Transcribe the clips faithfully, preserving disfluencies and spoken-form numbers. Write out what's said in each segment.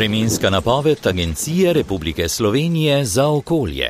Vremenska napoved Agencije Republike Slovenije za okolje.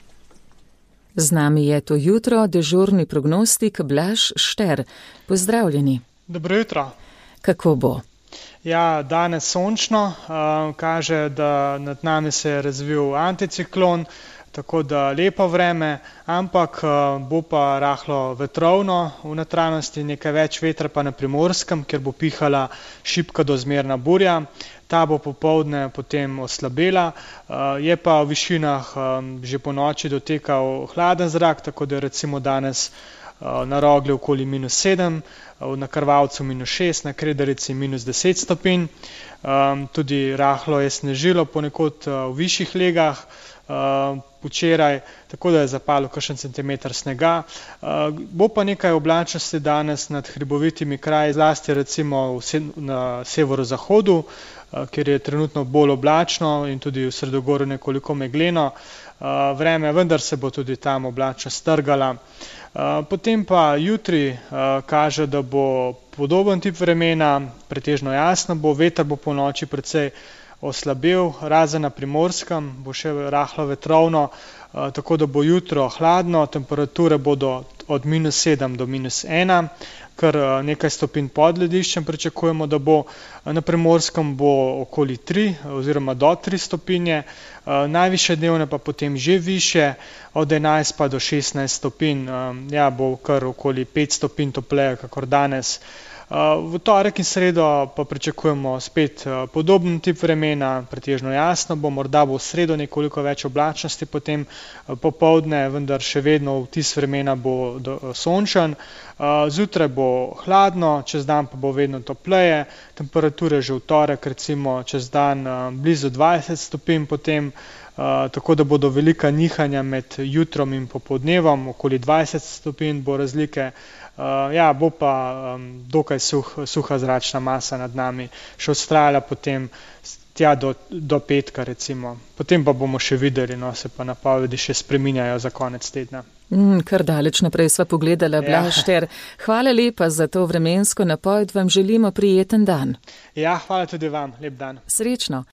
Z nami je to jutro dežurni prognostik Blaž Šter. Pozdravljeni. Dobro jutro. Kako bo? Ja, danes sončno, uh, kaže, da nad nami se je razvil anticiklon, tako da lepo vreme, ampak uh, bo pa rahlo vetrovno v notranjosti, nekaj več vetra pa na Primorskem, kjer bo pihala šibka do zmerna burja. Ta bo popoldne potem oslabela, uh, je pa v višinah um, že po noči dotekal hladen zrak, tako da recimo danes uh, na Rogli okoli minus sedem, uh, na Krvavcu minus šest, na Kredarici minus deset stopinj. Um, tudi rahlo je snežilo ponekod uh, v višjih legah uh, včeraj, tako da je zapalo kakšen centimeter snega. Uh, bo pa nekaj oblačnosti danes nad hribovitimi kraji, zlasti recimo v se, na severozahodu, uh, kjer je trenutno bolj oblačno in tudi v Sredogorju nekoliko megleno. Uh, vreme, vendar se bo tudi tam oblačnost strgala. Uh, potem pa jutri uh, kaže, da bo podoben tip vremena, pretežno jasno bo, veter bo po noči precej oslabel, razen na Primorskem, bo še rahlo vetrovno, uh, tako da bo jutro hladno, temperature bodo od minus sedem do minus ena, kar uh, nekaj stopinj pod lediščem pričakujemo, da bo. Na Primorskem bo okoli tri oziroma do tri stopinje, uh, najviše dnevne pa potem že više, od enajst pa do šestnajst stopinj, um, ja, bo kar okoli pet stopinj topleje, kakor danes. V torek in sredo pa pričakujemo spet podoben tip vremena, pretežno jasno bo, morda bo v sredo nekoliko več oblačnosti, potem popoldne, vendar še vedno vtis vremena bo sončen. Zjutraj bo hladno, čez dan pa bo vedno topleje, temperature že v torek recimo čez dan blizu dvajset stopinj, potem tako da bodo velika nihanja med jutrom in popoldnevom, okoli dvajset stopinj bo razlike. Uh, ja, bo pa um, dokaj suh, suha zračna masa nad nami, še vztrajala potem tja do, do petka recimo. Potem pa bomo še videli, no, se pa napovedi še spreminjajo za konec tedna. Mm, kar daleč naprej sva pogledala, Blaž Šter. Hvala lepa za to vremensko napoved, vam želimo prijeten dan. Ja, hvala tudi vam, lep dan. Srečno.